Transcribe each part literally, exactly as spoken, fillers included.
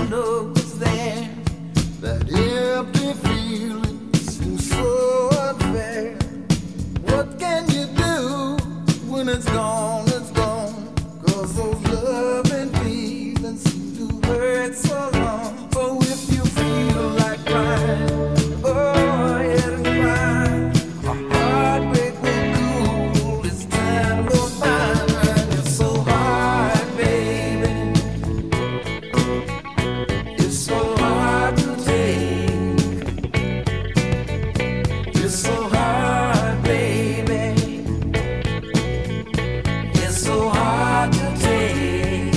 know it's there. That empty feeling seems so unfair. What can you do when it's gone, it's gone? Cause those loving feelings seem to hurt so long. So if you feel like crying, go ahead and cry. A heartbreak will cool as time goes by. And it's so hard, baby. It's so hard to take. It's so hard, baby. It's so hard to take.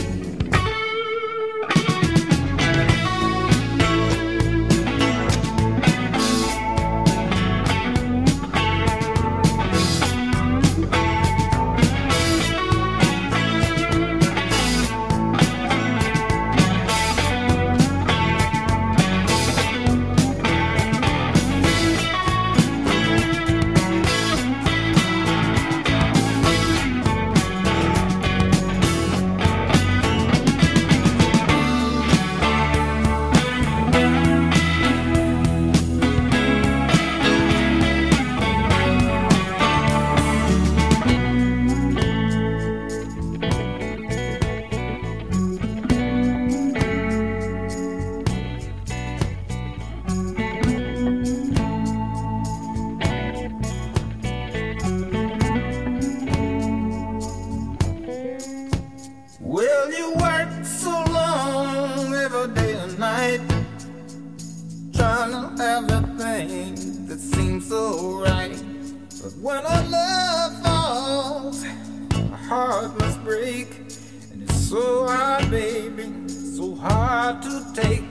Well, you work so long every day and night, trying to have that thing that seems so right. But when our love falls, our heart must break. And it's so hard, baby, so hard to take.